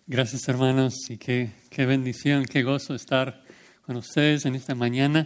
Gracias, hermanos, y qué bendición, qué gozo estar con ustedes en esta mañana.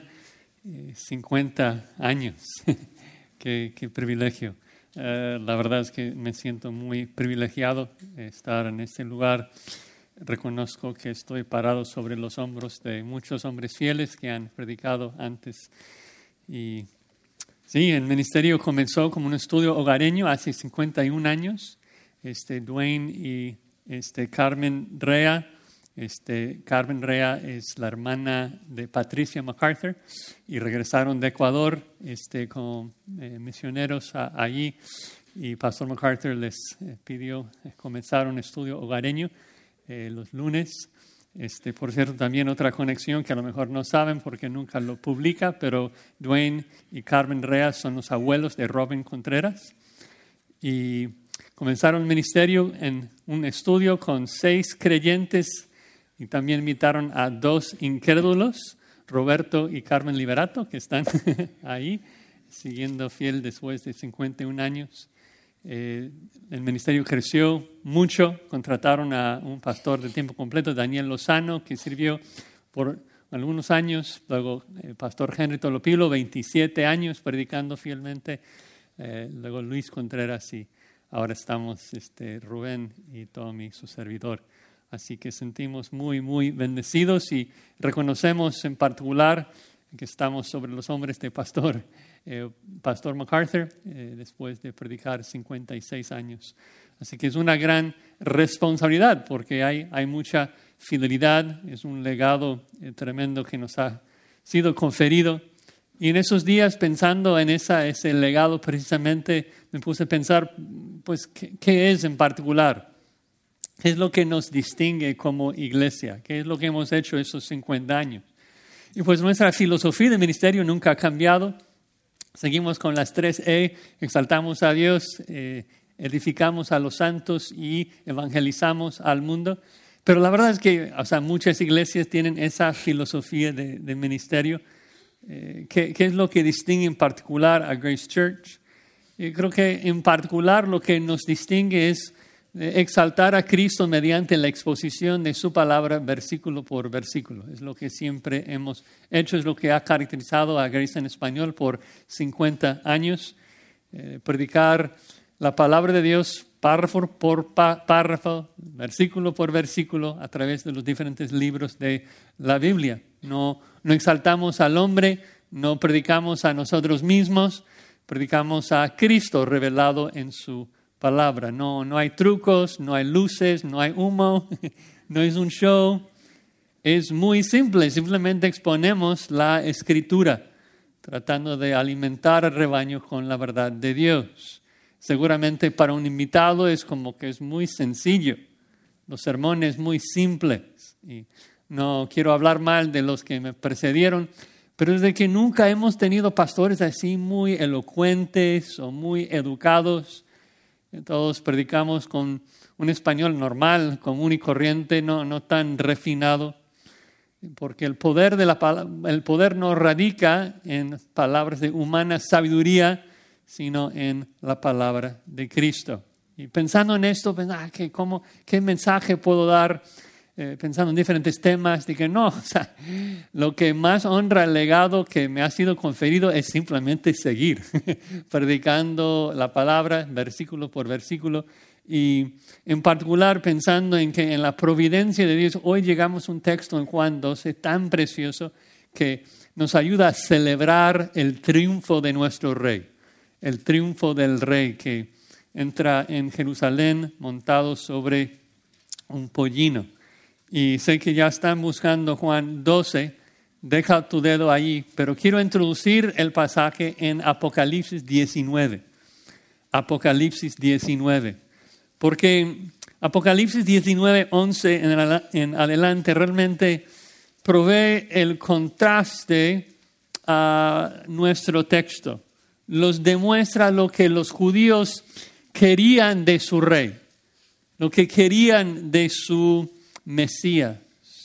50 años, qué privilegio. La verdad es que me siento muy privilegiado de estar en este lugar. Reconozco que estoy parado sobre los hombros de muchos hombres fieles que han predicado antes. Y sí, el ministerio comenzó como un estudio hogareño hace 51 años. Dwayne y Carmen Rea. Carmen Rea es la hermana de Patricia MacArthur y regresaron de Ecuador como misioneros allí, y Pastor MacArthur les pidió comenzar un estudio hogareño los lunes. Por cierto, también otra conexión que a lo mejor no saben porque nunca lo publica, pero Dwayne y Carmen Rea son los abuelos de Robin Contreras y comenzaron el ministerio en un estudio con 6 creyentes y también invitaron a 2 incrédulos, Roberto y Carmen Liberato, que están ahí siguiendo fiel después de 51 años. El ministerio creció mucho, contrataron a un pastor de tiempo completo, Daniel Lozano, que sirvió por algunos años, luego el pastor Henry Tolopilo, 27 años predicando fielmente, luego Luis Contreras y ahora estamos Rubén y Tommy, su servidor. Así que sentimos muy bendecidos y reconocemos en particular que estamos sobre los hombres de Pastor MacArthur, después de predicar 56 años. Así que es una gran responsabilidad porque hay mucha fidelidad, es un legado tremendo que nos ha sido conferido. Y en esos días, pensando en ese legado precisamente, me puse a pensar, pues, ¿qué es en particular? ¿Qué es lo que nos distingue como iglesia? ¿Qué es lo que hemos hecho esos 50 años? Y pues nuestra filosofía de ministerio nunca ha cambiado. Seguimos con las 3E, exaltamos a Dios, edificamos a los santos y evangelizamos al mundo. Pero la verdad es que muchas iglesias tienen esa filosofía de ministerio. ¿Qué es lo que distingue en particular a Grace Church? Creo que en particular lo que nos distingue es exaltar a Cristo mediante la exposición de su palabra versículo por versículo. Es lo que siempre hemos hecho, es lo que ha caracterizado a Grace en Español por 50 años. Predicar la palabra de Dios párrafo por párrafo, versículo por versículo, a través de los diferentes libros de la Biblia. No exaltamos al hombre, no predicamos a nosotros mismos, predicamos a Cristo revelado en su palabra. No hay trucos, no hay luces, no hay humo, no es un show. Es muy simple, simplemente exponemos la Escritura, tratando de alimentar al rebaño con la verdad de Dios. Seguramente para un invitado es como que es muy sencillo, los sermones muy simples. Y no quiero hablar mal de los que me precedieron, pero es de que nunca hemos tenido pastores así muy elocuentes o muy educados. Todos predicamos con un español normal, común y corriente, no tan refinado, porque el poder no radica en palabras de humana sabiduría, sino en la palabra de Cristo. Y pensando en esto, ¿qué mensaje puedo dar? Pensando en diferentes temas, dije, lo que más honra el legado que me ha sido conferido es simplemente seguir predicando la palabra versículo por versículo, y en particular pensando en que en la providencia de Dios hoy llegamos a un texto en Juan 12 tan precioso que nos ayuda a celebrar el triunfo de nuestro Rey, el triunfo del Rey que entra en Jerusalén montado sobre un pollino. Y sé que ya están buscando Juan 12, deja tu dedo ahí, pero quiero introducir el pasaje en Apocalipsis 19. Apocalipsis 19. Porque Apocalipsis 19, 11 en adelante realmente provee el contraste a nuestro texto. Los demuestra lo que los judíos querían de su rey, lo que querían de su Mesías.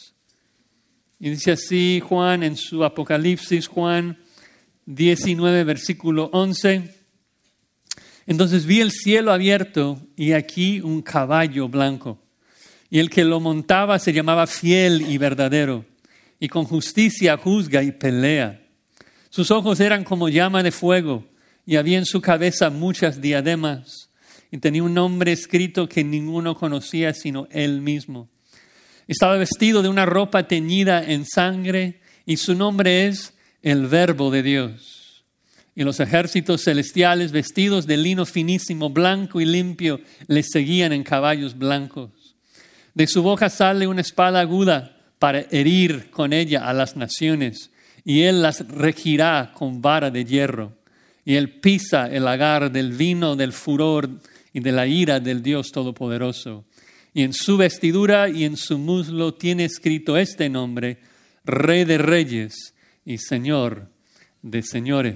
Y dice así Juan en su Apocalipsis, Juan 19, versículo 11. Entonces vi el cielo abierto y aquí un caballo blanco. y el que lo montaba se llamaba Fiel y Verdadero, y con justicia juzga y pelea. Sus ojos eran como llama de fuego, y había en su cabeza muchas diademas, y tenía un nombre escrito que ninguno conocía sino él mismo. Estaba vestido de una ropa teñida en sangre, y su nombre es el Verbo de Dios. Y los ejércitos celestiales, vestidos de lino finísimo, blanco y limpio, le seguían en caballos blancos. De su boca sale una espada aguda para herir con ella a las naciones, y él las regirá con vara de hierro. Y él pisa el lagar del vino del furor y de la ira del Dios Todopoderoso. Y en su vestidura y en su muslo tiene escrito este nombre: Rey de Reyes y Señor de Señores.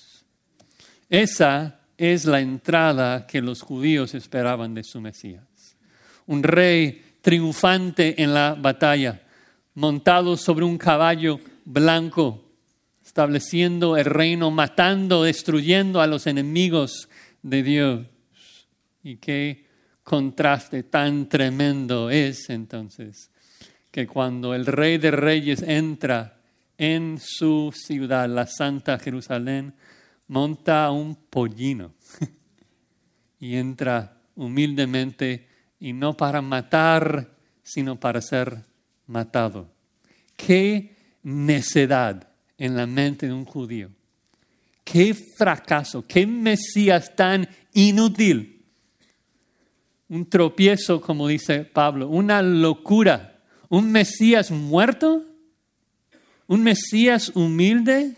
Esa es la entrada que los judíos esperaban de su Mesías. Un rey triunfante en la batalla, montado sobre un caballo blanco, estableciendo el reino, matando, destruyendo a los enemigos de Dios. Y qué contraste tan tremendo es entonces que cuando el Rey de Reyes entra en su ciudad, la Santa Jerusalén, monta un pollino y entra humildemente, y no para matar, sino para ser matado. ¡Qué necedad en la mente de un judío! ¡Qué fracaso! ¡Qué Mesías tan inútil! Un tropiezo, como dice Pablo, una locura. ¿Un Mesías muerto? ¿Un Mesías humilde?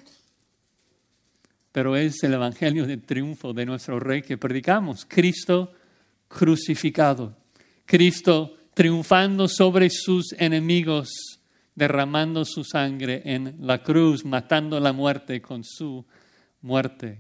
Pero es el evangelio de triunfo de nuestro Rey que predicamos. Cristo crucificado. Cristo triunfando sobre sus enemigos, derramando su sangre en la cruz, matando la muerte con su muerte.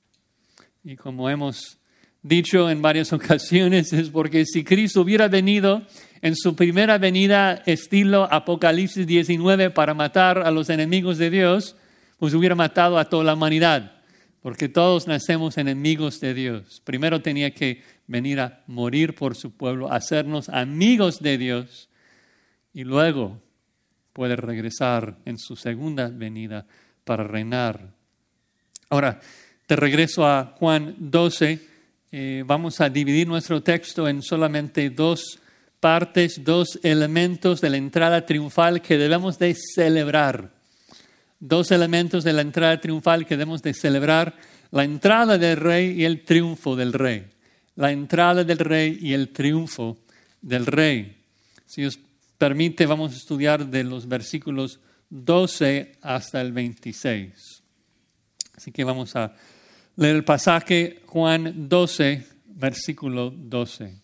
Y como hemos dicho en varias ocasiones, es porque si Cristo hubiera venido en su primera venida estilo Apocalipsis 19 para matar a los enemigos de Dios, pues hubiera matado a toda la humanidad, porque todos nacemos enemigos de Dios. Primero tenía que venir a morir por su pueblo, hacernos amigos de Dios, y luego puede regresar en su segunda venida para reinar. Ahora, de regreso a Juan 12, vamos a dividir nuestro texto en solamente dos partes, dos elementos de la entrada triunfal que debemos de celebrar. Dos elementos de la entrada triunfal que debemos de celebrar: la entrada del Rey y el triunfo del Rey. La entrada del Rey y el triunfo del Rey. Si os permite, vamos a estudiar de los versículos 12 hasta el 26. Así que vamos a leer el pasaje, Juan 12, versículo 12.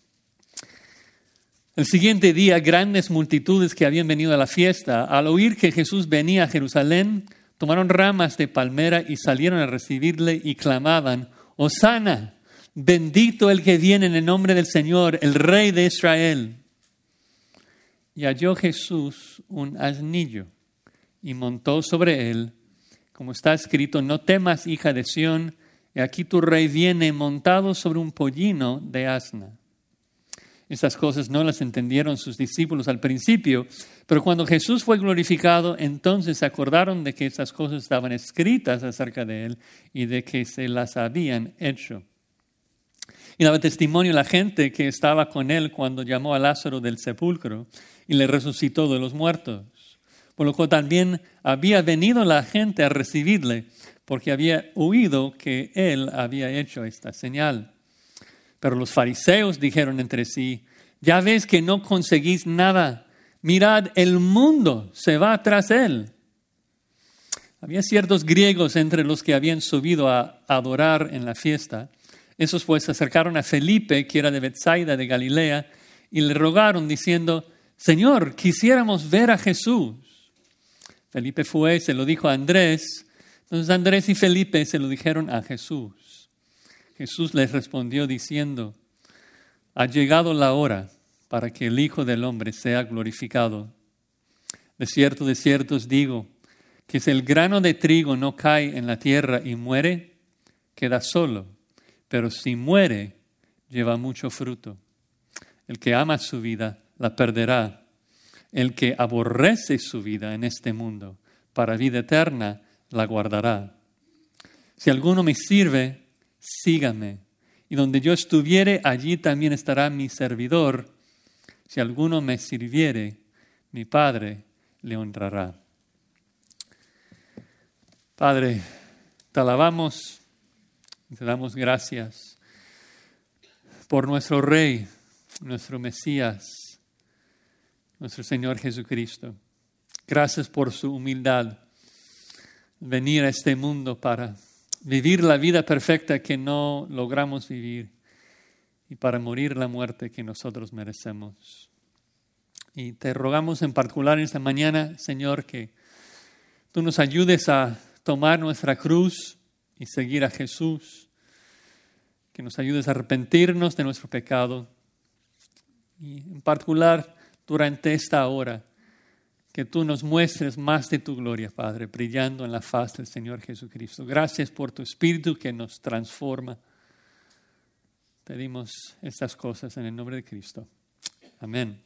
El siguiente día, grandes multitudes que habían venido a la fiesta, al oír que Jesús venía a Jerusalén, tomaron ramas de palmera y salieron a recibirle y clamaban: Hosana, bendito el que viene en el nombre del Señor, el Rey de Israel. Y halló Jesús un asnillo y montó sobre él, como está escrito: no temas, hija de Sión, y aquí tu rey viene montado sobre un pollino de asna. Estas cosas no las entendieron sus discípulos al principio, pero cuando Jesús fue glorificado, entonces se acordaron de que estas cosas estaban escritas acerca de él y de que se las habían hecho. Y daba testimonio a la gente que estaba con él cuando llamó a Lázaro del sepulcro y le resucitó de los muertos. Por lo cual también había venido la gente a recibirle, porque había oído que él había hecho esta señal. Pero los fariseos dijeron entre sí: ya ves que no conseguís nada. Mirad, el mundo se va tras él. Había ciertos griegos entre los que habían subido a adorar en la fiesta. Esos pues se acercaron a Felipe, que era de Betsaida de Galilea, y le rogaron diciendo: Señor, quisiéramos ver a Jesús. Felipe fue, se lo dijo a Andrés. Entonces Andrés y Felipe se lo dijeron a Jesús. Jesús les respondió diciendo: ha llegado la hora para que el Hijo del Hombre sea glorificado. De cierto os digo, que si el grano de trigo no cae en la tierra y muere, queda solo, pero si muere, lleva mucho fruto. El que ama su vida, la perderá. El que aborrece su vida en este mundo, para vida eterna, la guardará. Si alguno me sirve, sígame. Y donde yo estuviere, allí también estará mi servidor. Si alguno me sirviere, mi Padre le honrará. Padre, te alabamos y te damos gracias por nuestro Rey, nuestro Mesías, nuestro Señor Jesucristo. Gracias por su humildad, venir a este mundo para vivir la vida perfecta que no logramos vivir y para morir la muerte que nosotros merecemos. Y te rogamos en particular en esta mañana, Señor, que tú nos ayudes a tomar nuestra cruz y seguir a Jesús, que nos ayudes a arrepentirnos de nuestro pecado y en particular durante esta hora, que tú nos muestres más de tu gloria, Padre, brillando en la faz del Señor Jesucristo. Gracias por tu Espíritu que nos transforma. Pedimos estas cosas en el nombre de Cristo. Amén.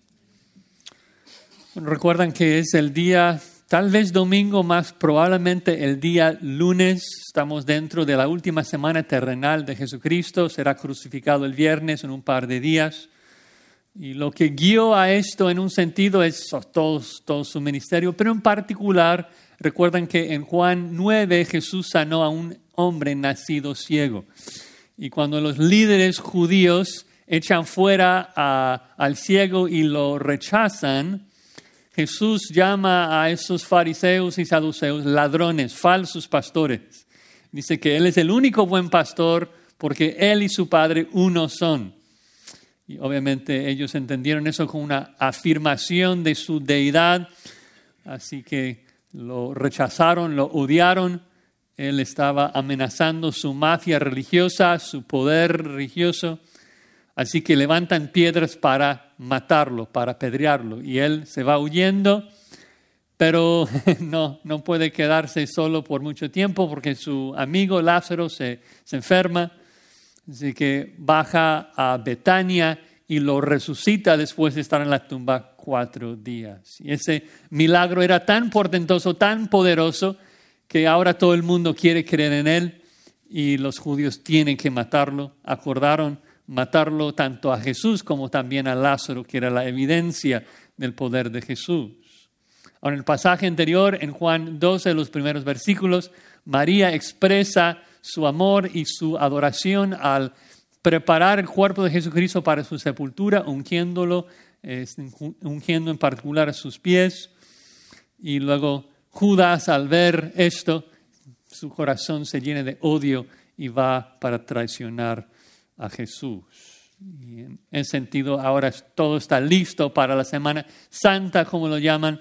Bueno, recuerdan que es el día, tal vez domingo, más probablemente el día lunes. Estamos dentro de la última semana terrenal de Jesucristo. Será crucificado el viernes en un par de días. Y lo que guió a esto en un sentido es todo su ministerio, pero en particular, recuerdan que en Juan 9 Jesús sanó a un hombre nacido ciego. Y cuando los líderes judíos echan fuera al ciego y lo rechazan, Jesús llama a esos fariseos y saduceos ladrones, falsos pastores. Dice que Él es el único buen pastor porque Él y su Padre uno son. Y obviamente ellos entendieron eso como una afirmación de su deidad, así que lo rechazaron, lo odiaron. Él estaba amenazando su mafia religiosa, su poder religioso, así que levantan piedras para matarlo, para apedrearlo. Y él se va huyendo, pero no puede quedarse solo por mucho tiempo porque su amigo Lázaro se enferma. Así que baja a Betania y lo resucita después de estar en la tumba 4 días. Y ese milagro era tan portentoso, tan poderoso, que ahora todo el mundo quiere creer en él y los judíos tienen que matarlo. Acordaron matarlo tanto a Jesús como también a Lázaro, que era la evidencia del poder de Jesús. Ahora, en el pasaje anterior, en Juan 12, los primeros versículos, María expresa su amor y su adoración al preparar el cuerpo de Jesucristo para su sepultura, ungiendo en particular a sus pies. Y luego Judas, al ver esto, su corazón se llena de odio y va para traicionar a Jesús. Y en ese sentido, ahora todo está listo para la Semana Santa, como lo llaman.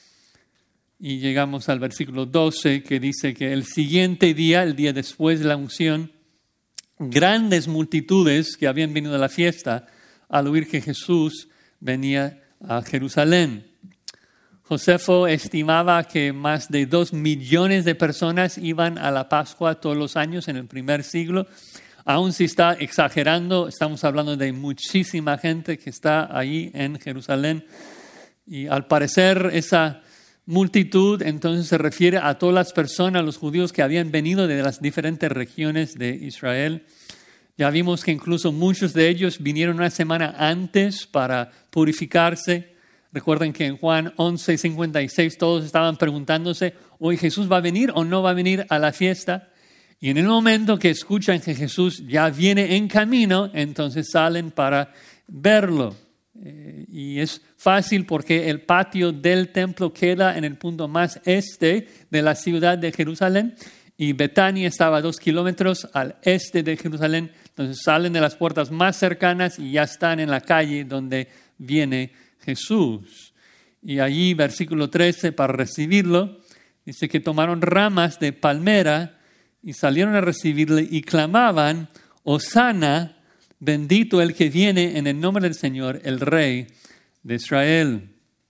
Y llegamos al versículo 12, que dice que el siguiente día, el día después de la unción, grandes multitudes que habían venido a la fiesta al oír que Jesús venía a Jerusalén. Josefo estimaba que más de 2 millones de personas iban a la Pascua todos los años en el primer siglo. Aún si está exagerando, estamos hablando de muchísima gente que está ahí en Jerusalén. Y al parecer esa multitud entonces se refiere a todas las personas, los judíos que habían venido de las diferentes regiones de Israel. Ya vimos que incluso muchos de ellos vinieron una semana antes para purificarse. Recuerden que en Juan 11:56 todos estaban preguntándose, ¿hoy Jesús va a venir o no va a venir a la fiesta? Y en el momento que escuchan que Jesús ya viene en camino, entonces salen para verlo. Y es fácil porque el patio del templo queda en el punto más este de la ciudad de Jerusalén y Betania estaba a 2 kilómetros al este de Jerusalén. Entonces salen de las puertas más cercanas y ya están en la calle donde viene Jesús. Y allí, versículo 13, para recibirlo, dice que tomaron ramas de palmera y salieron a recibirle y clamaban, Hosana, bendito el que viene en el nombre del Señor, el Rey de Israel.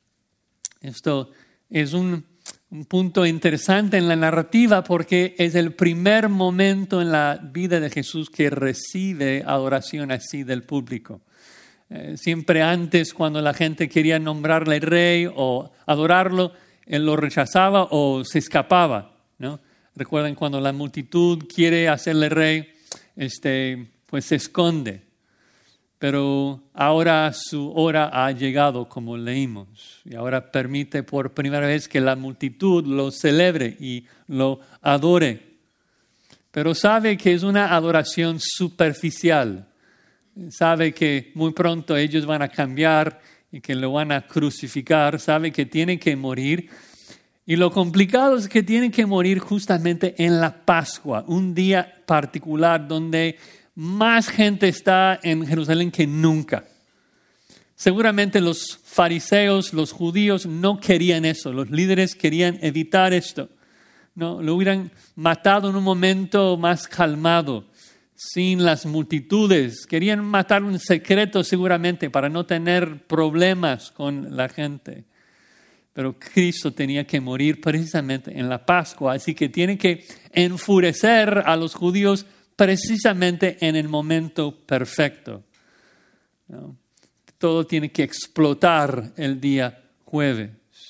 Esto es un punto interesante en la narrativa porque es el primer momento en la vida de Jesús que recibe adoración así del público. Siempre antes, cuando la gente quería nombrarle rey o adorarlo, él lo rechazaba o se escapaba, ¿no? Recuerden, cuando la multitud quiere hacerle rey, pues se esconde. Pero ahora su hora ha llegado, como leímos, y ahora permite por primera vez que la multitud lo celebre y lo adore. Pero sabe que es una adoración superficial. Sabe que muy pronto ellos van a cambiar y que lo van a crucificar. Sabe que tiene que morir. Y lo complicado es que tiene que morir justamente en la Pascua, un día particular donde más gente está en Jerusalén que nunca. Seguramente los fariseos, los judíos no querían eso. Los líderes querían evitar esto. No, lo hubieran matado en un momento más calmado, sin las multitudes. Querían matarlo en secreto seguramente para no tener problemas con la gente. Pero Cristo tenía que morir precisamente en la Pascua, así que tiene que enfurecer a los judíos precisamente en el momento perfecto, ¿no? Todo tiene que explotar el día jueves.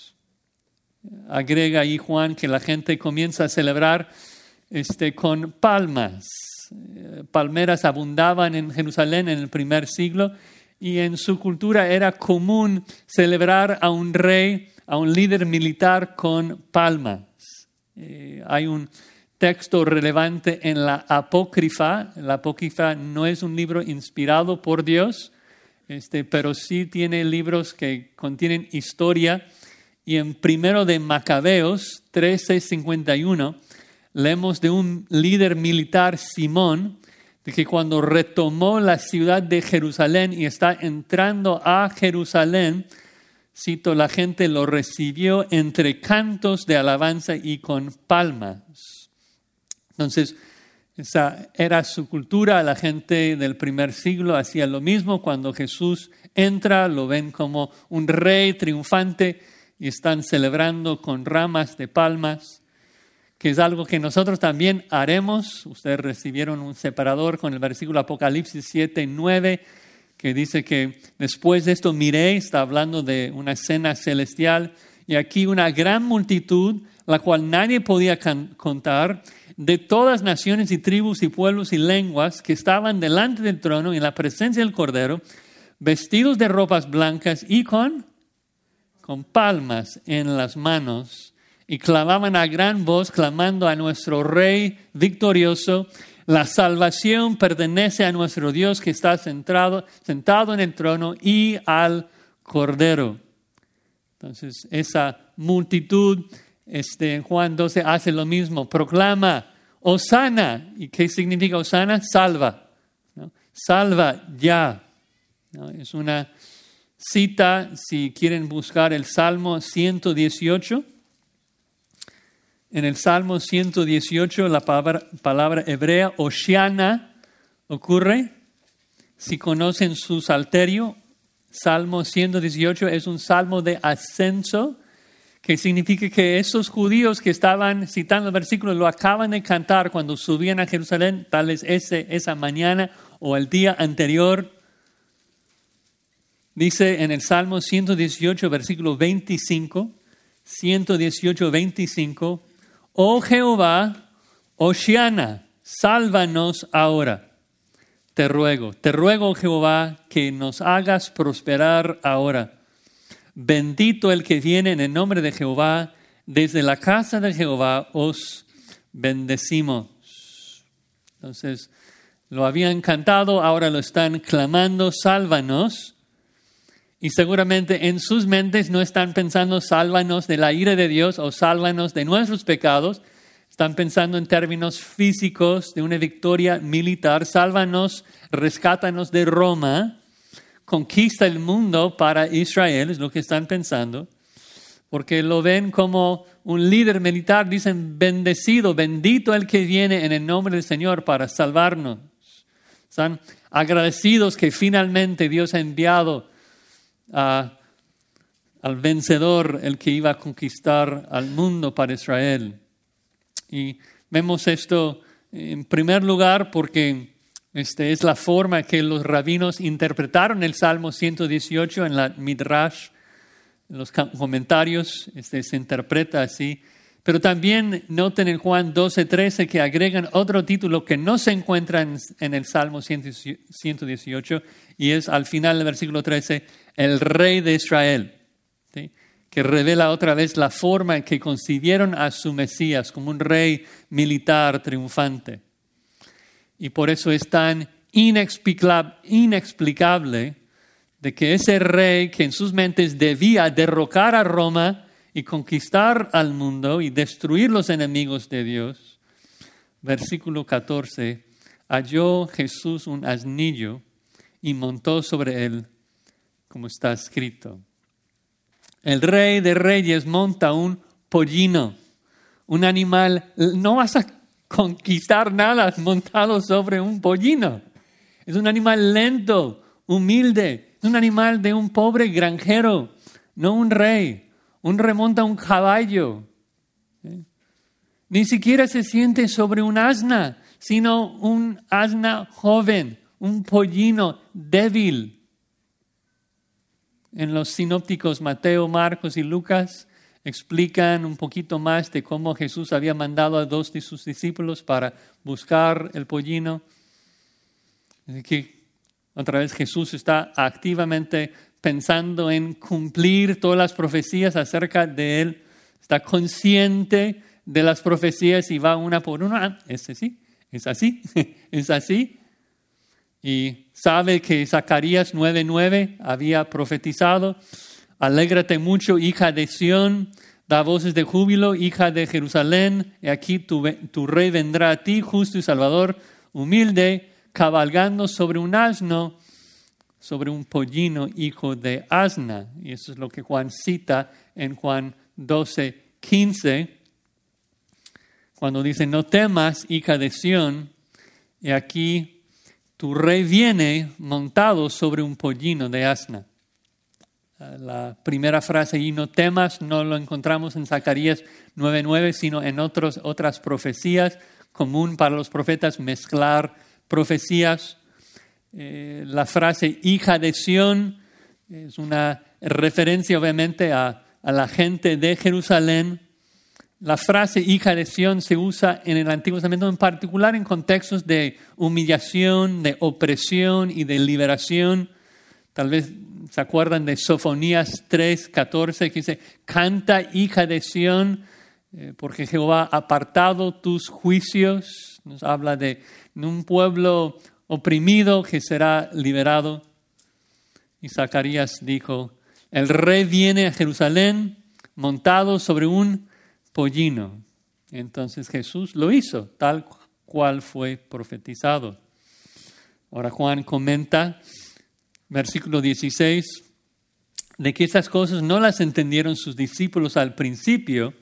Agrega ahí Juan que la gente comienza a celebrar con palmas. Palmeras abundaban en Jerusalén en el primer siglo y en su cultura era común celebrar a un rey, a un líder militar con palmas. Hay un texto relevante en la Apócrifa. La Apócrifa no es un libro inspirado por Dios, pero sí tiene libros que contienen historia. Y en primero de Macabeos 13:51 leemos de un líder militar, Simón, de que cuando retomó la ciudad de Jerusalén y está entrando a Jerusalén, cito, la gente lo recibió entre cantos de alabanza y con palmas. Entonces, esa era su cultura. La gente del primer siglo hacía lo mismo. Cuando Jesús entra, lo ven como un rey triunfante y están celebrando con ramas de palmas, que es algo que nosotros también haremos. Ustedes recibieron un separador con el versículo Apocalipsis 7:9, que dice que después de esto miré, está hablando de una escena celestial, y aquí una gran multitud, la cual nadie podía contar, de todas naciones y tribus y pueblos y lenguas, que estaban delante del trono en la presencia del Cordero, vestidos de ropas blancas y con palmas en las manos, y clamaban a gran voz, clamando a nuestro Rey victorioso: la salvación pertenece a nuestro Dios que está sentado en el trono y al Cordero. Entonces, esa multitud, en Juan 12 hace lo mismo, proclama Hosana. ¿Y qué significa Hosana? Salva, ¿no? Salva ya, ¿no? Es una cita, si quieren buscar el Salmo 118. En el Salmo 118 la palabra hebrea Hoshiana ocurre. Si conocen su salterio, Salmo 118 es un salmo de ascenso, que significa que esos judíos que estaban citando el versículo lo acaban de cantar cuando subían a Jerusalén, tal vez esa mañana o el día anterior. Dice en el Salmo 118, versículo 25, 118, 25, oh Jehová, Hoshiana, sálvanos ahora. Te ruego, Jehová, que nos hagas prosperar ahora. Bendito el que viene en el nombre de Jehová, desde la casa de Jehová os bendecimos. Entonces, lo habían cantado, ahora lo están clamando, sálvanos. Y seguramente en sus mentes no están pensando sálvanos de la ira de Dios o sálvanos de nuestros pecados. Están pensando en términos físicos de una victoria militar. Sálvanos, rescátanos de Roma, conquista el mundo para Israel, es lo que están pensando. Porque lo ven como un líder militar, dicen bendecido, bendito el que viene en el nombre del Señor para salvarnos. Están agradecidos que finalmente Dios ha enviado al vencedor, el que iba a conquistar al mundo para Israel. Y vemos esto en primer lugar porque Esta es la forma que los rabinos interpretaron el Salmo 118 en la Midrash, en los comentarios. Se interpreta así. Pero también noten en Juan 12:13 que agregan otro título que no se encuentra en el Salmo 118 y es al final del versículo 13, el Rey de Israel, ¿sí? Que revela otra vez la forma en que concibieron a su Mesías como un rey militar triunfante. Y por eso es tan inexplicable de que ese rey que en sus mentes debía derrocar a Roma y conquistar al mundo y destruir los enemigos de Dios, versículo 14, halló Jesús un asnillo y montó sobre él, como está escrito. El Rey de Reyes monta un pollino, un animal. No vas a conquistar nada montado sobre un pollino. Es un animal lento, humilde. Es un animal de un pobre granjero, no un rey. Un rey monta un caballo. Ni siquiera se siente sobre un asna, sino un asna joven, un pollino débil. En los sinópticos Mateo, Marcos y Lucas explican un poquito más de cómo Jesús había mandado a 2 de sus discípulos para buscar el pollino. Así que otra vez Jesús está activamente pensando en cumplir todas las profecías acerca de Él. Está consciente de las profecías y va una por una. Es así, es así, es así. Y sabe que Zacarías 9:9 había profetizado: alégrate mucho, hija de Sión, da voces de júbilo, hija de Jerusalén, y aquí tu rey vendrá a ti, justo y salvador, humilde, cabalgando sobre un asno, sobre un pollino, hijo de asna. Y eso es lo que Juan cita en Juan 12:15, cuando dice: no temas, hija de Sión, y aquí tu rey viene montado sobre un pollino de asna. La primera frase, y no temas, no lo encontramos en Zacarías 9:9, sino en otras profecías. Común para los profetas mezclar profecías. La frase hija de Sión es una referencia obviamente a la gente de Jerusalén. La frase hija de Sión se usa en el Antiguo Testamento, en particular en contextos de humillación, de opresión y de liberación. Tal vez se acuerdan de Sofonías 3:14, que dice: canta, hija de Sión, porque Jehová ha apartado tus juicios. Nos habla de un pueblo oprimido que será liberado. Y Zacarías dijo: el rey viene a Jerusalén montado sobre un pollino. Entonces Jesús lo hizo tal cual fue profetizado. Ahora Juan comenta, versículo 16, de que esas cosas no las entendieron sus discípulos al principio,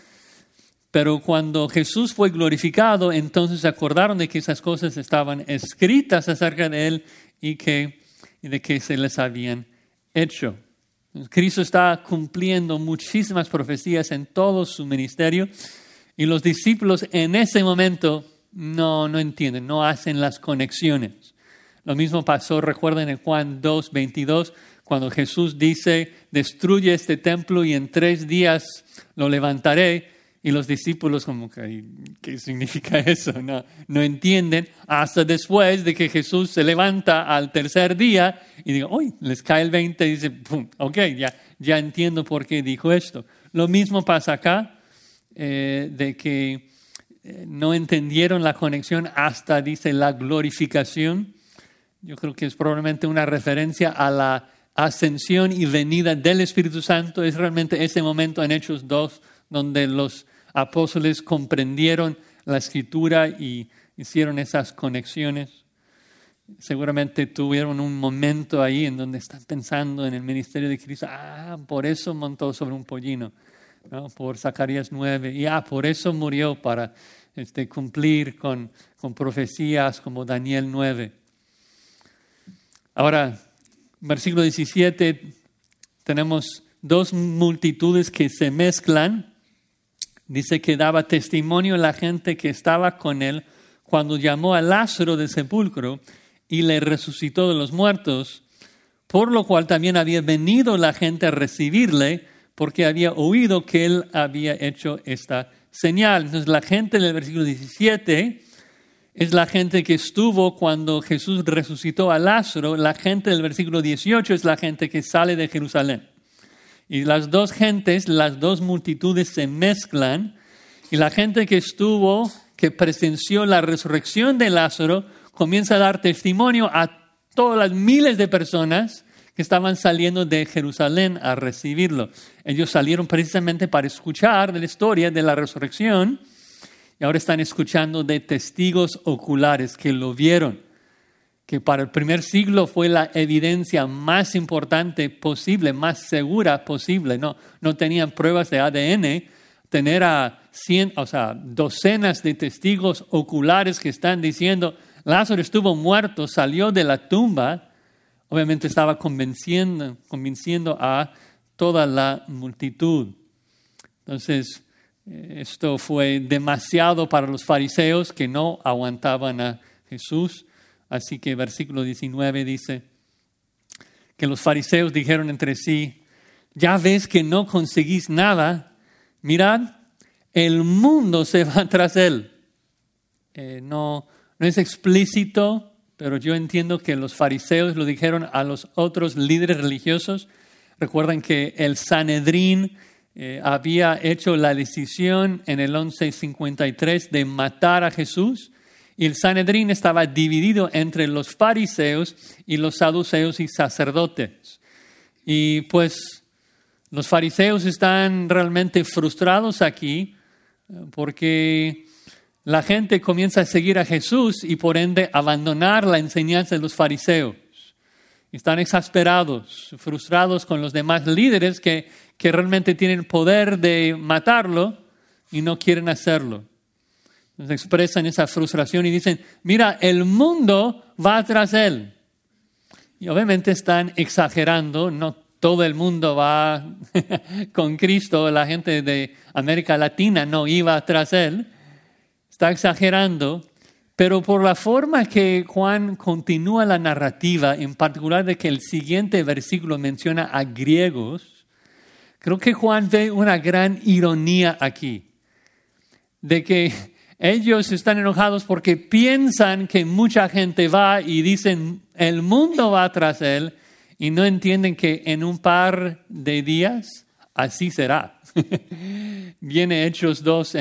pero cuando Jesús fue glorificado, entonces se acordaron de que esas cosas estaban escritas acerca de Él y de que se les habían hecho. Cristo está cumpliendo muchísimas profecías en todo su ministerio y los discípulos en ese momento no entienden, no hacen las conexiones. Lo mismo pasó, recuerden, en Juan 2:22, cuando Jesús dice: destruye este templo y en 3 días lo levantaré. Y los discípulos como que, ¿qué significa eso? No entienden hasta después de que Jesús se levanta al 3er día y digo, uy, les cae el 20 y dice, pum, ok, ya entiendo por qué dijo esto. Lo mismo pasa acá, de que no entendieron la conexión hasta, dice, la glorificación. Yo creo que es probablemente una referencia a la ascensión y venida del Espíritu Santo. Es realmente ese momento en Hechos 2 donde los apóstoles comprendieron la Escritura y hicieron esas conexiones. Seguramente tuvieron un momento ahí en donde están pensando en el ministerio de Cristo. Por eso montó sobre un pollino, ¿no? Por Zacarías 9. Y por eso murió, para cumplir con profecías como Daniel 9. Ahora, versículo 17, tenemos 2 multitudes que se mezclan. Dice que daba testimonio la gente que estaba con él cuando llamó a Lázaro del sepulcro y le resucitó de los muertos, por lo cual también había venido la gente a recibirle, porque había oído que él había hecho esta señal. Entonces la gente del versículo 17 es la gente que estuvo cuando Jesús resucitó a Lázaro. La gente del versículo 18 es la gente que sale de Jerusalén. Y las dos gentes, las dos multitudes se mezclan, y la gente que estuvo, que presenció la resurrección de Lázaro, comienza a dar testimonio a todas las miles de personas que estaban saliendo de Jerusalén a recibirlo. Ellos salieron precisamente para escuchar de la historia de la resurrección, y ahora están escuchando de testigos oculares que lo vieron, que para el primer siglo fue la evidencia más importante posible, más segura posible. No tenían pruebas de ADN. Tener a docenas de testigos oculares que están diciendo Lázaro estuvo muerto, salió de la tumba, obviamente estaba convenciendo a toda la multitud. Entonces, esto fue demasiado para los fariseos que no aguantaban a Jesús. Así que versículo 19 dice que los fariseos dijeron entre sí, ya ves que no conseguís nada, mirad, el mundo se va tras él. No es explícito, pero yo entiendo que los fariseos lo dijeron a los otros líderes religiosos. Recuerdan que el Sanedrín había hecho la decisión en el 1153 de matar a Jesús, y el Sanedrín estaba dividido entre los fariseos y los saduceos y sacerdotes. Y pues los fariseos están realmente frustrados aquí porque la gente comienza a seguir a Jesús y por ende abandonar la enseñanza de los fariseos. Están exasperados, frustrados con los demás líderes que realmente tienen poder de matarlo y no quieren hacerlo. Entonces expresan esa frustración y dicen, mira, el mundo va tras él. Y obviamente están exagerando, no todo el mundo va con Cristo, la gente de América Latina no iba tras él. Está exagerando, pero por la forma que Juan continúa la narrativa, en particular de que el siguiente versículo menciona a griegos, creo que Juan ve una gran ironía aquí, de que ellos están enojados porque piensan que mucha gente va y dicen el mundo va tras él y no entienden que en un par de días así será. Viene Hechos 2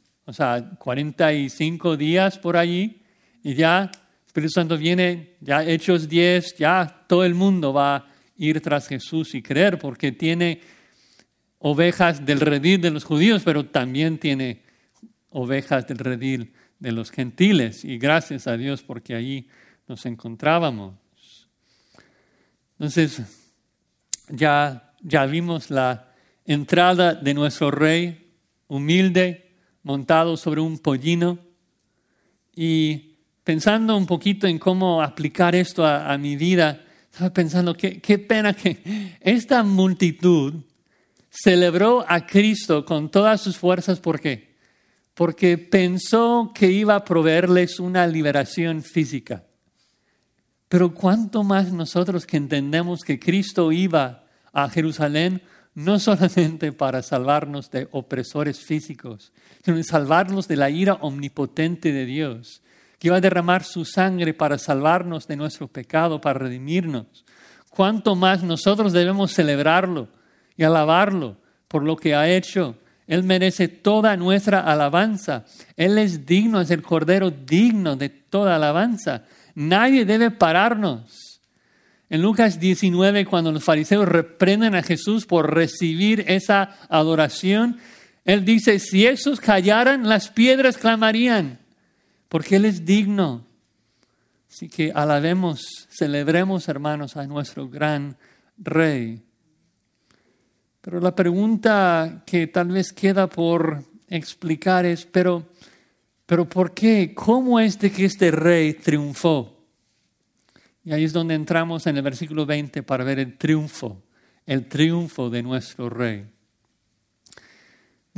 45 días por allí y ya Espíritu Santo viene, ya Hechos 10, ya todo el mundo va a ir tras Jesús y creer porque tiene ovejas del redil de los judíos, pero también tiene ovejas del redil de los gentiles, y gracias a Dios porque allí nos encontrábamos. Entonces, ya vimos la entrada de nuestro rey, humilde, montado sobre un pollino, y pensando un poquito en cómo aplicar esto a mi vida, estaba pensando qué pena que esta multitud celebró a Cristo con todas sus fuerzas. ¿Por qué? Porque pensó que iba a proveerles una liberación física. Pero cuánto más nosotros que entendemos que Cristo iba a Jerusalén no solamente para salvarnos de opresores físicos, sino de salvarnos de la ira omnipotente de Dios, que iba a derramar su sangre para salvarnos de nuestro pecado, para redimirnos. Cuánto más nosotros debemos celebrarlo y alabarlo por lo que ha hecho. Él merece toda nuestra alabanza. Él es digno, es el Cordero digno de toda alabanza. Nadie debe pararnos. En Lucas 19, cuando los fariseos reprenden a Jesús por recibir esa adoración, Él dice, si esos callaran, las piedras clamarían, porque Él es digno. Así que alabemos, celebremos, hermanos, a nuestro gran Rey. Pero la pregunta que tal vez queda por explicar es, pero ¿por qué? ¿Cómo es de que este rey triunfó? Y ahí es donde entramos en el versículo 20 para ver el triunfo de nuestro rey.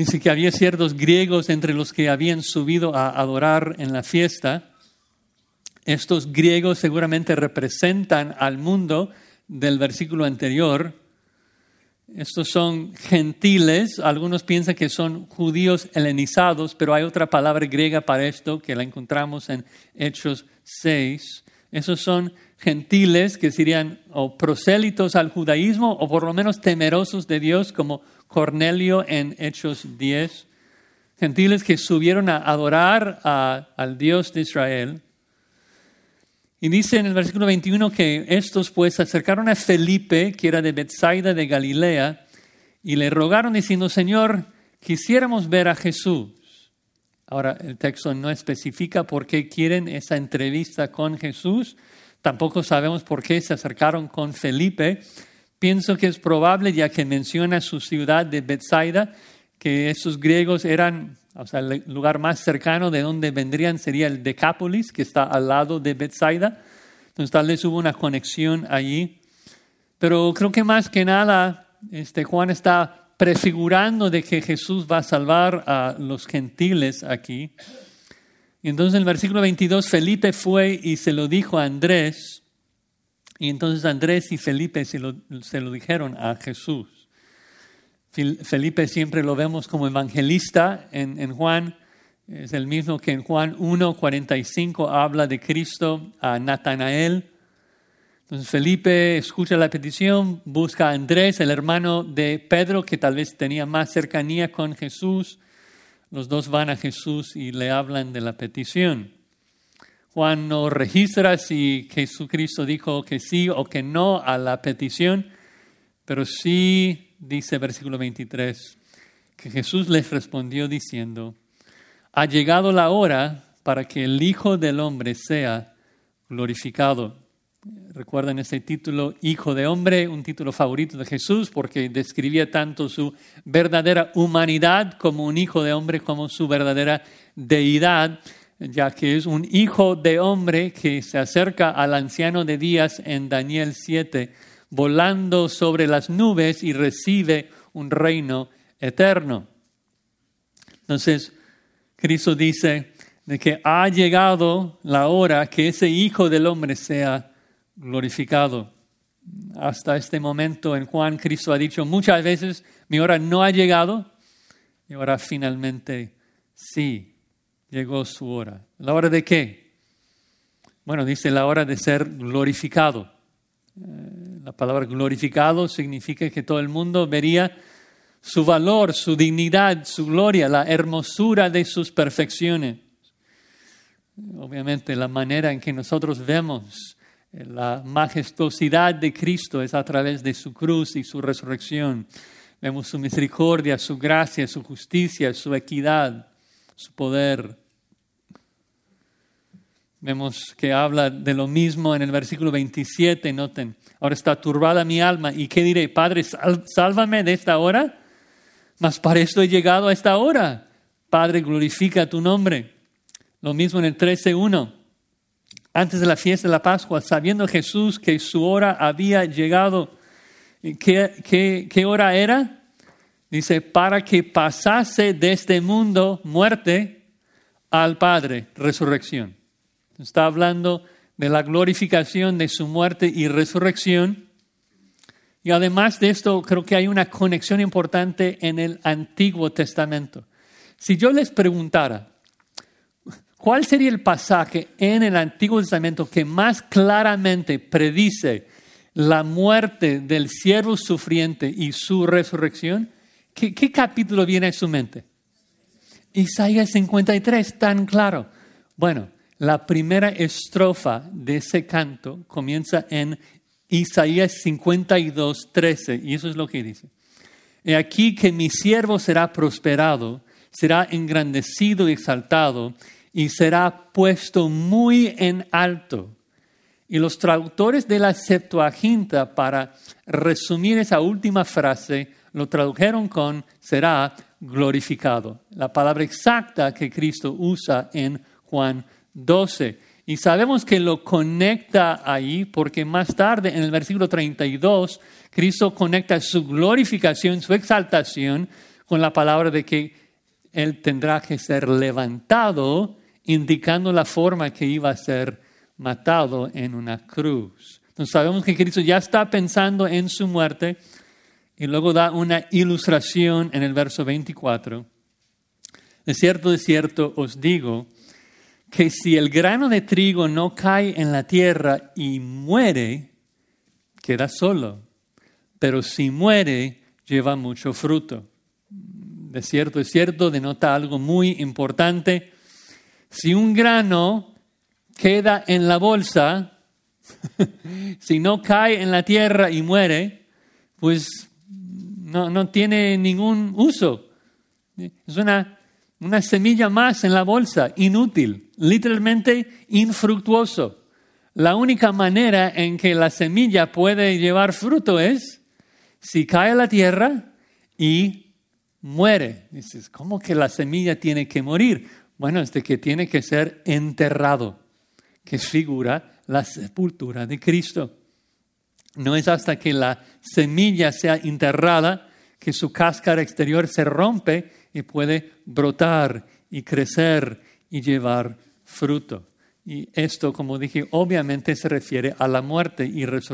Dice que había ciertos griegos entre los que habían subido a adorar en la fiesta. Estos griegos seguramente representan al mundo del versículo anterior. Estos son gentiles, algunos piensan que son judíos helenizados, pero hay otra palabra griega para esto que la encontramos en Hechos 6. Esos son gentiles que serían o prosélitos al judaísmo o por lo menos temerosos de Dios, como Cornelio en Hechos 10. Gentiles que subieron a adorar al Dios de Israel. Y dice en el versículo 21 que estos pues se acercaron a Felipe, que era de Betsaida de Galilea, y le rogaron diciendo: Señor, quisiéramos ver a Jesús. Ahora, el texto no especifica por qué quieren esa entrevista con Jesús. Tampoco sabemos por qué se acercaron con Felipe. Pienso que es probable, ya que menciona su ciudad de Betsaida, que esos griegos eran, o sea, el lugar más cercano de donde vendrían sería el Decápolis, que está al lado de Betsaida. Entonces tal vez hubo una conexión allí. Pero creo que más que nada Juan está prefigurando de que Jesús va a salvar a los gentiles aquí. Y entonces en el versículo 22 Felipe fue y se lo dijo a Andrés. Y entonces Andrés y Felipe se lo dijeron a Jesús. Felipe siempre lo vemos como evangelista en Juan. Es el mismo que en Juan 1:45 habla de Cristo a Natanael. Entonces Felipe escucha la petición, busca a Andrés, el hermano de Pedro, que tal vez tenía más cercanía con Jesús. Los dos van a Jesús y le hablan de la petición. Juan no registra si Jesucristo dijo que sí o que no a la petición, pero sí dice versículo 23, que Jesús les respondió diciendo: ha llegado la hora para que el Hijo del Hombre sea glorificado. Recuerden ese título, Hijo de Hombre, un título favorito de Jesús porque describía tanto su verdadera humanidad como un Hijo de Hombre, como su verdadera deidad, ya que es un Hijo de Hombre que se acerca al anciano de días en Daniel 7, volando sobre las nubes y recibe un reino eterno. Entonces, Cristo dice de que ha llegado la hora que ese Hijo del Hombre sea glorificado. Hasta este momento en Juan, Cristo ha dicho muchas veces: mi hora no ha llegado, y ahora finalmente sí, llegó su hora. ¿La hora de qué? Bueno, dice la hora de ser glorificado. La palabra glorificado significa que todo el mundo vería su valor, su dignidad, su gloria, la hermosura de sus perfecciones. Obviamente la manera en que nosotros vemos la majestuosidad de Cristo es a través de su cruz y su resurrección. Vemos su misericordia, su gracia, su justicia, su equidad, su poder. Vemos que habla de lo mismo en el versículo 27, noten. Ahora está turbada mi alma. ¿Y qué diré? Padre, sálvame de esta hora. Mas para esto he llegado a esta hora. Padre, glorifica tu nombre. Lo mismo en el 13:1. Antes de la fiesta de la Pascua, sabiendo Jesús que su hora había llegado. ¿Qué hora era? Dice, para que pasase de este mundo, muerte, al Padre, resurrección. Está hablando de la glorificación de su muerte y resurrección. Y además de esto, creo que hay una conexión importante en el Antiguo Testamento. Si yo les preguntara, ¿cuál sería el pasaje en el Antiguo Testamento que más claramente predice la muerte del siervo sufriente y su resurrección? ¿Qué capítulo viene a su mente? Isaías 53, tan claro. Bueno, la primera estrofa de ese canto comienza en Isaías 52:13, y eso es lo que dice. He aquí que mi siervo será prosperado, será engrandecido y exaltado, y será puesto muy en alto. Y los traductores de la Septuaginta, para resumir esa última frase, lo tradujeron con será glorificado. La palabra exacta que Cristo usa en Juan 12. Y sabemos que lo conecta ahí porque más tarde en el versículo 32, Cristo conecta su glorificación, su exaltación, con la palabra de que Él tendrá que ser levantado, indicando la forma que iba a ser matado en una cruz. Entonces sabemos que Cristo ya está pensando en su muerte y luego da una ilustración en el verso 24. De cierto os digo que si el grano de trigo no cae en la tierra y muere, queda solo. Pero si muere, lleva mucho fruto. De cierto, denota algo muy importante. Si un grano queda en la bolsa, si no cae en la tierra y muere, pues no tiene ningún uso. Es una semilla más en la bolsa, inútil, literalmente infructuoso. La única manera en que la semilla puede llevar fruto es si cae a la tierra y muere. Dices, ¿cómo que la semilla tiene que morir? Bueno, es de que tiene que ser enterrado, que figura la sepultura de Cristo. No es hasta que la semilla sea enterrada que su cáscara exterior se rompe y puede brotar y crecer y llevar fruto. Y esto, como dije, obviamente se refiere a la muerte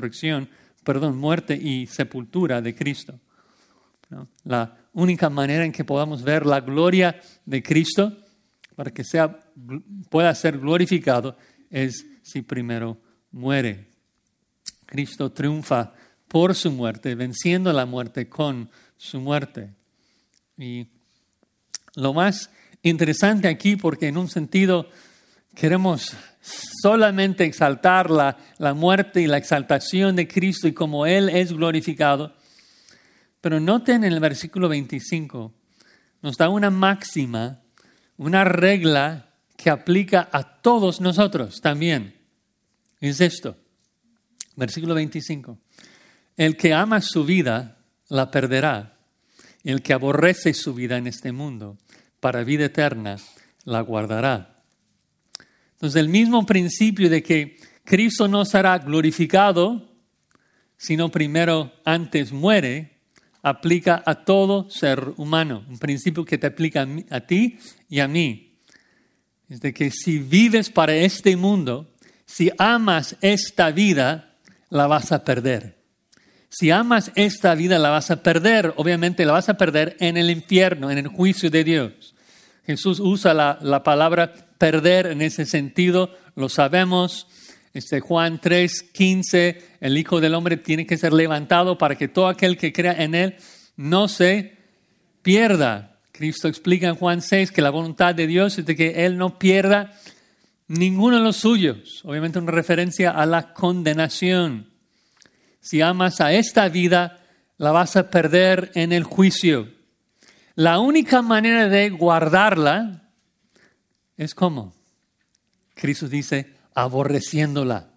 y sepultura de Cristo, ¿no? La única manera en que podamos ver la gloria de Cristo para que pueda ser glorificado es si primero muere. Cristo triunfa por su muerte, venciendo la muerte con su muerte. Y lo más interesante aquí, porque en un sentido queremos solamente exaltar la muerte y la exaltación de Cristo y cómo Él es glorificado, pero noten en el versículo 25, nos da una máxima, una regla que aplica a todos nosotros también. Es esto, versículo 25. El que ama su vida, la perderá. Y el que aborrece su vida en este mundo, para vida eterna, la guardará. Entonces, el mismo principio de que Cristo no será glorificado, sino primero antes muere, aplica a todo ser humano. Un principio que te aplica a ti y a mí. Es de que si vives para este mundo, si amas esta vida, la vas a perder. Si amas esta vida, la vas a perder. Obviamente la vas a perder en el infierno, en el juicio de Dios. Jesús usa la palabra perder en ese sentido, lo sabemos. Juan 3:15, el Hijo del Hombre tiene que ser levantado para que todo aquel que crea en Él no se pierda. Cristo explica en Juan 6 que la voluntad de Dios es de que Él no pierda ninguno de los suyos. Obviamente una referencia a la condenación. Si amas a esta vida, la vas a perder en el juicio. La única manera de guardarla es ¿cómo? Cristo dice, aborreciéndola.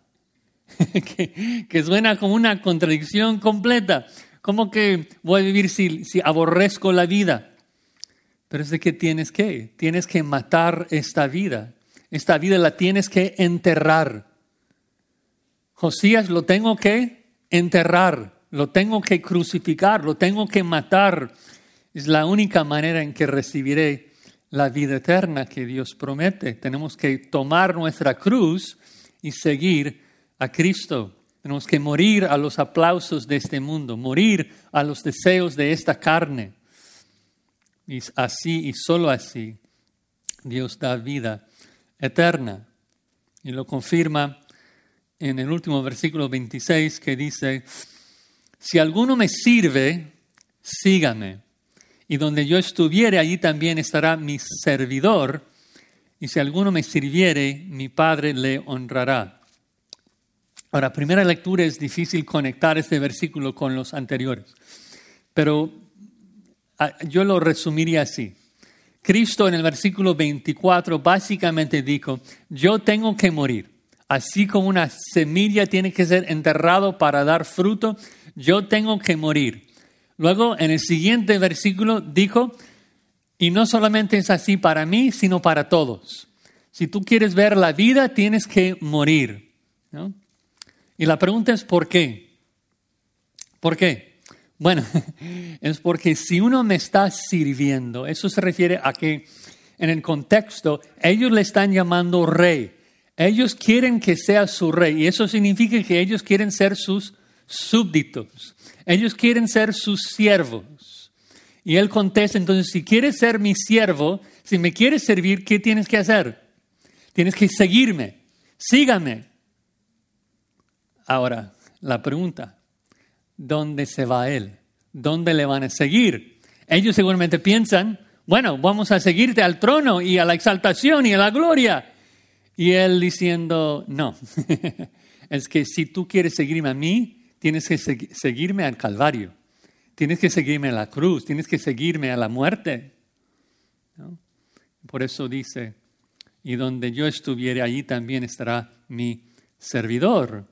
que suena como una contradicción completa. ¿Cómo que voy a vivir si aborrezco la vida? Pero es de que tienes que matar esta vida. Esta vida la tienes que enterrar. Josías, lo tengo que enterrar, lo tengo que crucificar, lo tengo que matar. Es la única manera en que recibiré la vida eterna que Dios promete. Tenemos que tomar nuestra cruz y seguir a Cristo. Tenemos que morir a los aplausos de este mundo, morir a los deseos de esta carne. Y así y solo así Dios da vida eterna. Y lo confirma en el último versículo 26 que dice, si alguno me sirve, sígame. Y donde yo estuviere, allí también estará mi servidor. Y si alguno me sirviere, mi Padre le honrará. Ahora, primera lectura es difícil conectar este versículo con los anteriores. Pero yo lo resumiría así. Cristo en el versículo 24 básicamente dijo, yo tengo que morir. Así como una semilla tiene que ser enterrado para dar fruto, yo tengo que morir. Luego, en el siguiente versículo dijo, y no solamente es así para mí, sino para todos. Si tú quieres ver la vida, tienes que morir, ¿no? Y la pregunta es, ¿por qué? ¿Por qué? Bueno, es porque si uno me está sirviendo, eso se refiere a que en el contexto ellos le están llamando rey. Ellos quieren que sea su rey y eso significa que ellos quieren ser sus súbditos. Ellos quieren ser sus siervos. Y él contesta, entonces, si quieres ser mi siervo, si me quieres servir, ¿qué tienes que hacer? Tienes que seguirme, sígame. Ahora, la pregunta, ¿dónde se va él? ¿Dónde le van a seguir? Ellos seguramente piensan, bueno, vamos a seguirte al trono y a la exaltación y a la gloria. Y él diciendo, no, es que si tú quieres seguirme a mí, tienes que seguirme al Calvario. Tienes que seguirme a la cruz, tienes que seguirme a la muerte. ¿No? Por eso dice, y donde yo estuviere, allí también estará mi servidor.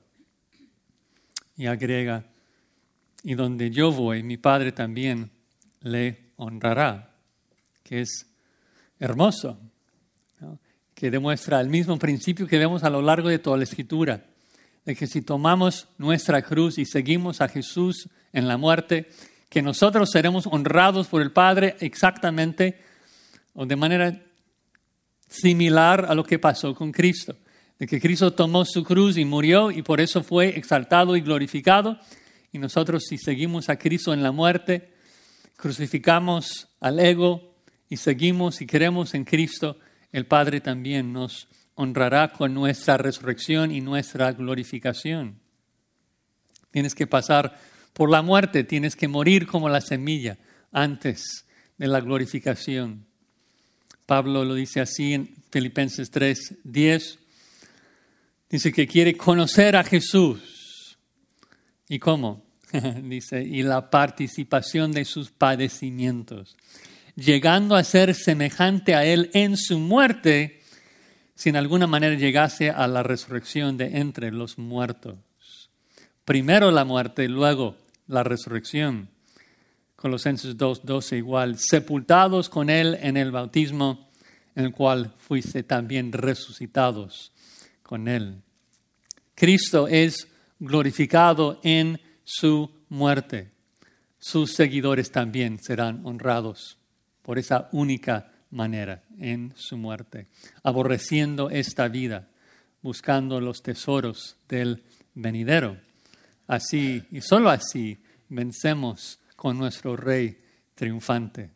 Y agrega, y donde yo voy, mi Padre también le honrará, que es hermoso, ¿no? Que demuestra el mismo principio que vemos a lo largo de toda la Escritura, de que si tomamos nuestra cruz y seguimos a Jesús en la muerte, que nosotros seremos honrados por el Padre exactamente o de manera similar a lo que pasó con Cristo. De que Cristo tomó su cruz y murió y por eso fue exaltado y glorificado. Y nosotros si seguimos a Cristo en la muerte, crucificamos al ego y seguimos y creemos en Cristo, el Padre también nos honrará con nuestra resurrección y nuestra glorificación. Tienes que pasar por la muerte, tienes que morir como la semilla antes de la glorificación. Pablo lo dice así en Filipenses 3:10. Dice que quiere conocer a Jesús. ¿Y cómo? Dice, y la participación de sus padecimientos, llegando a ser semejante a Él en su muerte, si en alguna manera llegase a la resurrección de entre los muertos. Primero la muerte, luego la resurrección. Colosenses 2:12 igual. Sepultados con Él en el bautismo, en el cual fuiste también resucitados con Él. Cristo es glorificado en su muerte. Sus seguidores también serán honrados por esa única manera, en su muerte. Aborreciendo esta vida, buscando los tesoros del venidero. Así, y solo así, vencemos con nuestro Rey triunfante.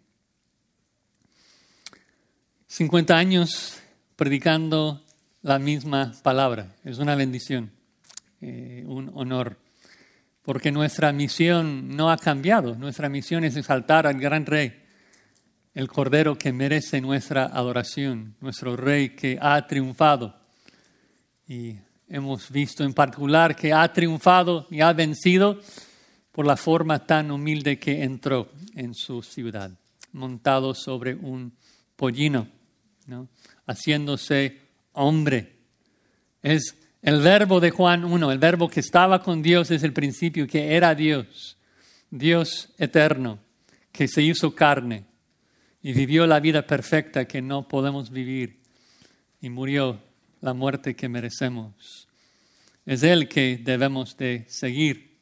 50 años predicando la misma palabra. Es una bendición, un honor. Porque nuestra misión no ha cambiado. Nuestra misión es exaltar al gran Rey, el Cordero que merece nuestra adoración, nuestro Rey que ha triunfado. Y hemos visto en particular que ha triunfado y ha vencido por la forma tan humilde que entró en su ciudad, montado sobre un pollino, ¿no? Haciéndose hombre. Es el verbo de Juan 1, el verbo que estaba con Dios desde el principio, que era Dios, Dios eterno, que se hizo carne y vivió la vida perfecta que no podemos vivir y murió la muerte que merecemos. Es Él que debemos de seguir.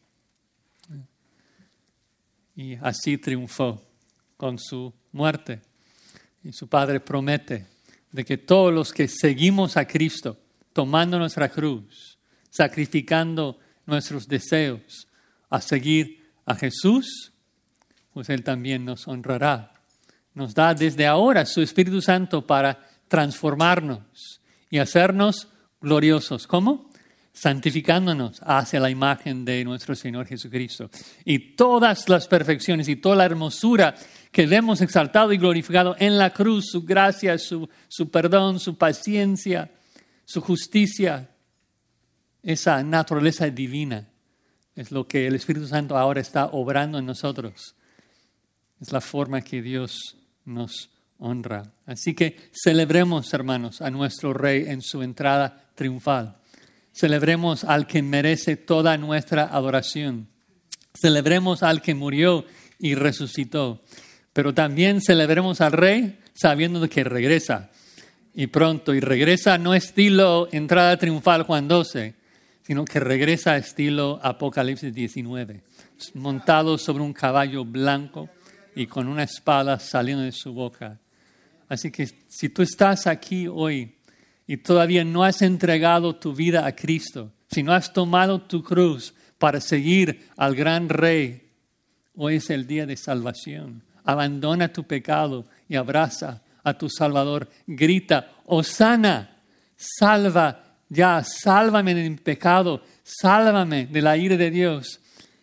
Y así triunfó con su muerte. Y su Padre promete de que todos los que seguimos a Cristo, tomando nuestra cruz, sacrificando nuestros deseos a seguir a Jesús, pues Él también nos honrará. Nos da desde ahora su Espíritu Santo para transformarnos y hacernos gloriosos. ¿Cómo? Santificándonos hacia la imagen de nuestro Señor Jesucristo. Y todas las perfecciones y toda la hermosura que vemos exaltado y glorificado en la cruz, su gracia, su perdón, su paciencia, su justicia, esa naturaleza divina, es lo que el Espíritu Santo ahora está obrando en nosotros. Es la forma que Dios nos honra. Así que celebremos, hermanos, a nuestro Rey en su entrada triunfal. Celebremos al que merece toda nuestra adoración. Celebremos al que murió y resucitó. Pero también celebremos al Rey sabiendo de que regresa. Y pronto, y regresa no estilo entrada triunfal Juan 12, sino que regresa estilo Apocalipsis 19. montado sobre un caballo blanco y con una espada saliendo de su boca. Así que si tú estás aquí hoy y todavía no has entregado tu vida a Cristo, si no has tomado tu cruz para seguir al gran Rey, hoy es el día de salvación. Abandona tu pecado y abraza a tu Salvador. Grita, Hosana, salva ya, sálvame de mi pecado, sálvame de la ira de Dios.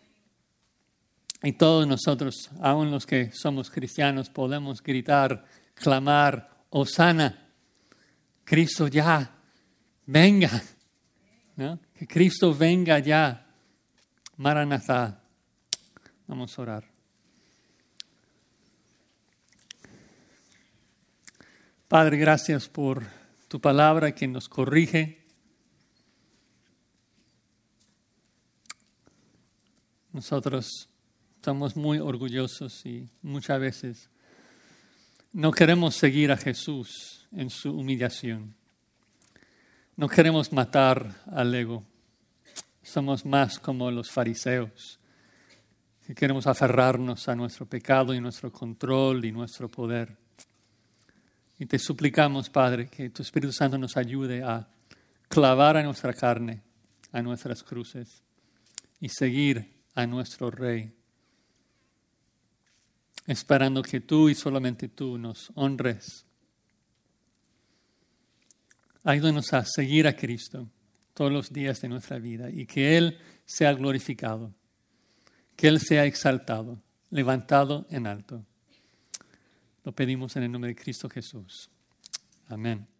Y todos nosotros, aun los que somos cristianos, podemos gritar, clamar, Hosana, Cristo ya, venga, ¿no? Que Cristo venga ya, Maranatha. Vamos a orar. Padre, gracias por tu palabra que nos corrige. Nosotros estamos muy orgullosos y muchas veces no queremos seguir a Jesús en su humillación. No queremos matar al ego. Somos más como los fariseos, que queremos aferrarnos a nuestro pecado y nuestro control y nuestro poder. Y te suplicamos, Padre, que tu Espíritu Santo nos ayude a clavar a nuestra carne, a nuestras cruces y seguir a nuestro Rey, esperando que tú y solamente tú nos honres. Ayúdanos a seguir a Cristo todos los días de nuestra vida y que Él sea glorificado, que Él sea exaltado, levantado en alto. Lo pedimos en el nombre de Cristo Jesús. Amén.